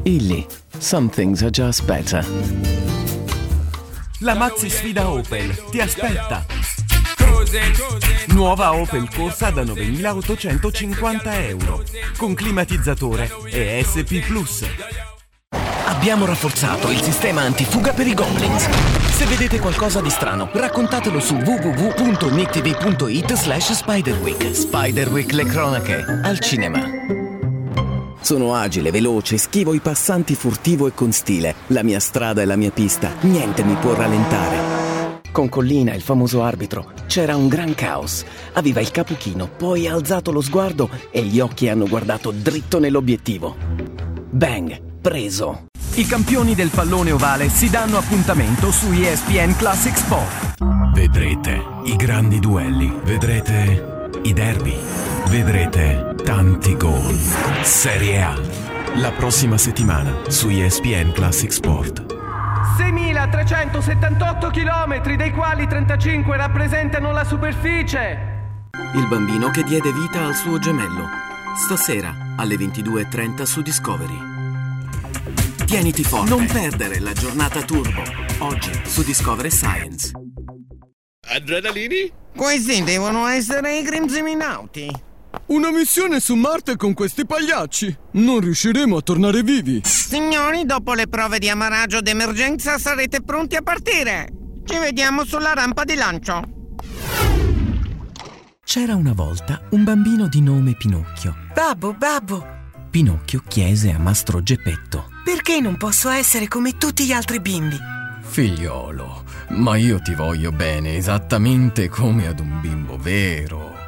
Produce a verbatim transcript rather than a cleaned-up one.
Illy, some things are just better. La Mazzi sfida Opel ti aspetta. Nuova Opel Corsa da novemilaottocentocinquanta euro con climatizzatore e S P Plus. Abbiamo rafforzato il sistema antifuga per i Goblins. Se vedete qualcosa di strano, raccontatelo su w w w punto nittv punto it slash Spiderwick. Spiderwick, le cronache al cinema. Sono agile, veloce, schivo i passanti furtivo e con stile. La mia strada è la mia pista, niente mi può rallentare. Con Collina, il famoso arbitro, c'era un gran caos. Aveva il capo chino, poi ha alzato lo sguardo e gli occhi hanno guardato dritto nell'obiettivo. Bang, preso. I campioni del pallone ovale si danno appuntamento su E S P N Classic Sport. Vedrete i grandi duelli, vedrete i derby, vedrete tanti gol. Serie A, la prossima settimana su E S P N Classic Sport. seimilatrecentosettantotto chilometri, dei quali trentacinque rappresentano la superficie. Il bambino che diede vita al suo gemello. Stasera alle ventidue e trenta su Discovery. Tieniti forte. Non perdere la giornata turbo. Oggi su Discovery Science. Adrenalini? Questi devono essere i Grimziminauti. Una missione su Marte con questi pagliacci. Non riusciremo a tornare vivi. Signori, dopo le prove di ammaraggio d'emergenza sarete pronti a partire. Ci vediamo sulla rampa di lancio. C'era una volta un bambino di nome Pinocchio. Babbo, babbo. Pinocchio chiese a Mastro Geppetto: perché non posso essere come tutti gli altri bimbi? Figliolo, ma io ti voglio bene esattamente come ad un bimbo vero.